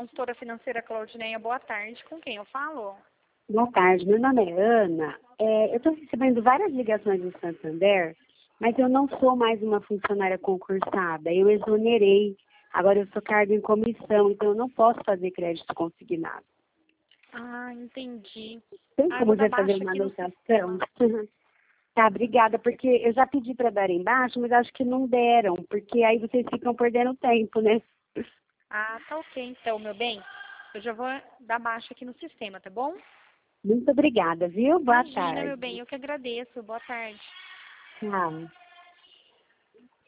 Consultora financeira Claudineia, boa tarde. Com quem eu falo? Boa tarde, meu nome é Ana. Eu estou recebendo várias ligações do Santander, mas eu não sou mais uma funcionária concursada. Eu exonerei. Agora eu sou cargo em comissão, então eu não posso fazer crédito consignado. Ah, entendi. Tem Eu como vou dar você fazer baixa uma aqui no anotação? sistema. Tá, obrigada, porque eu já pedi para dar embaixo, mas acho que não deram, porque aí vocês ficam perdendo tempo, né? Ah, tá ok então, meu bem. Eu já vou dar baixa aqui no sistema, tá bom? Muito obrigada, viu? Boa Imagina, meu bem, tarde. eu que agradeço. Boa tarde. Tchau.